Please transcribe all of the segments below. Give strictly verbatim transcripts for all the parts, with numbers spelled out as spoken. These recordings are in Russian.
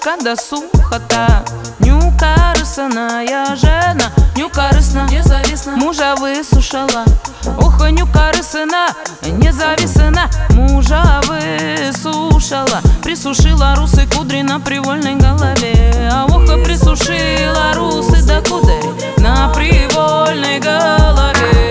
когда сухота. Нюкарысная жена, нюкарысна, независна, мужа высушила. Ох, нюкарысына, независна, мужа высушила. Присушила русы кудри на привольной голове. А ох, присушила русы до кудри на привольной голове.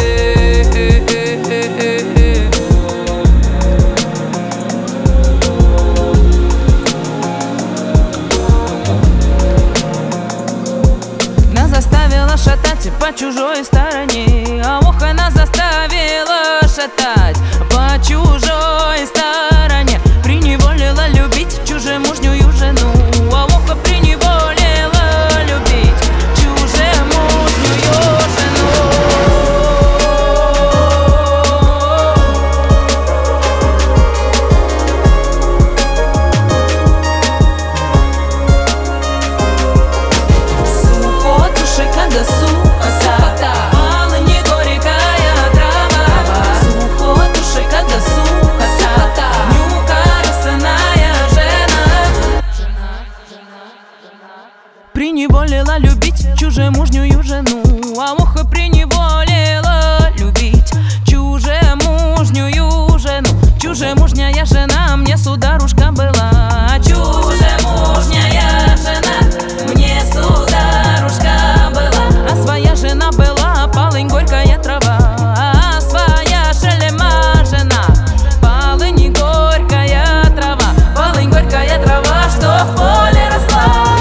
Заставила шатать по чужой стороне. А ох, она заставила шатать по чужой стороне. Приневолила любить чужемужнюю жену. А ох, приневолила любить чужемужнюю жену. Когда сухота, полыни горькая трава. Сухотуши, когда сухота, нюкарысная жена. Приневолила любить чужемужнюю жену. А ох, приневолила любить чужемужнюю жену. Чужемужняя жена мне сударушка была. Чужемужняя жена мне сударушка была. А своя жена была полынь горькая трава. А своя шелема жена полынь горькая трава. Полынь горькая трава, что в поле росла.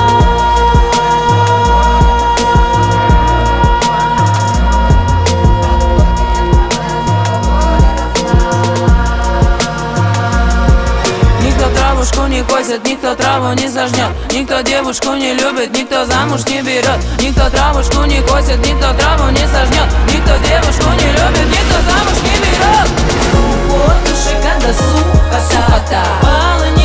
Никто травушку не косит, никто траву не сожнет. Никто девушку не любит, никто замуж не берет. Никто травушку не косит, никто траву не сожнет. Никто девушку не любит, никто замуж не берет. Сухотуши, когда сухота, полынь